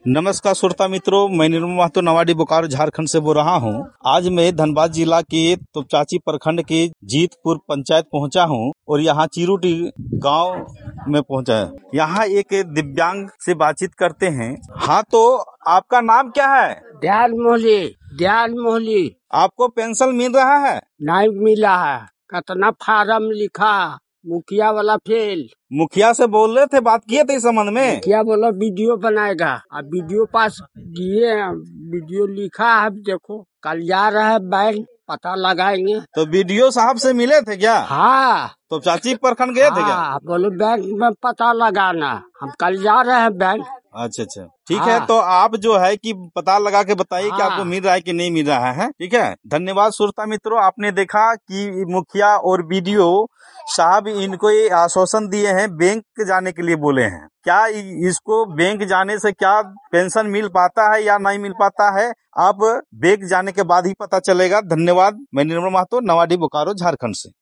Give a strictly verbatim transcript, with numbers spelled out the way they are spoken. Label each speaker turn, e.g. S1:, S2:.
S1: नमस्कार श्रोता मित्रों, मैं निर्मल महतो नवाडी बोकारो झारखंड से बोल रहा हूं। आज मैं धनबाद जिला के तोपचांची प्रखंड के जीतपुर पंचायत पहुंचा हूं और यहां चिरुटी गांव में पहुंचा है। यहां एक दिव्यांग से बातचीत करते हैं। हाँ, तो आपका नाम क्या है?
S2: दयाल मोहली। दयाल मोहली।
S1: आपको पेंशन मिल रहा है?
S2: नहीं मिला है। कितना फार्म लिखा, मुखिया वाला फेल।
S1: मुखिया से बोल रहे थे, बात किए थे इस संबंध में?
S2: मुखिया बोला वीडियो बनाएगा, अब वीडियो पास दिए, वीडियो लिखा है। देखो कल जा रहा है बैंक, पता लगाएंगे।
S1: तो वीडियो साहब से मिले थे क्या?
S2: हाँ।
S1: तो चाची प्रखंड गए थे क्या?
S2: हाँ, बोलो बैंक में पता लगाना, हम कल जा रहे हैं बैंक।
S1: अच्छा अच्छा, ठीक
S2: हाँ।
S1: है। तो आप जो है कि पता लगा के बताइए
S2: हाँ।
S1: कि आपको मिल रहा है कि नहीं मिल रहा है। ठीक है, धन्यवाद। श्रोता मित्रों, आपने देखा कि मुखिया और बीडीओ साहब इनको ये आश्वासन दिए हैं, बैंक जाने के लिए बोले हैं। क्या इसको बैंक जाने से क्या पेंशन मिल पाता है या नहीं मिल पाता है, अब बैंक जाने के बाद ही पता चलेगा। धन्यवाद। मैं निर्मल महतो, नवाडी बोकारो, झारखंड से।